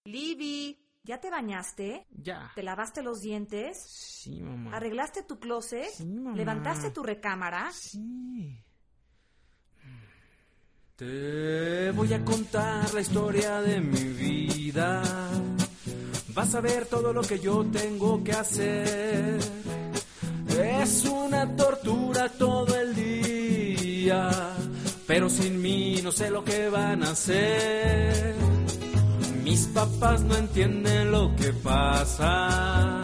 Libby, ¿ya te bañaste? Ya. ¿Te lavaste los dientes? Sí, mamá. ¿Arreglaste tu closet? Sí, mamá. ¿Levantaste tu recámara? Sí. Te voy a contar la historia de mi vida. Vas a ver todo lo que yo tengo que hacer. Es una tortura todo el día, pero sin mí no sé lo que van a hacer. Mis papás no entienden lo que pasa.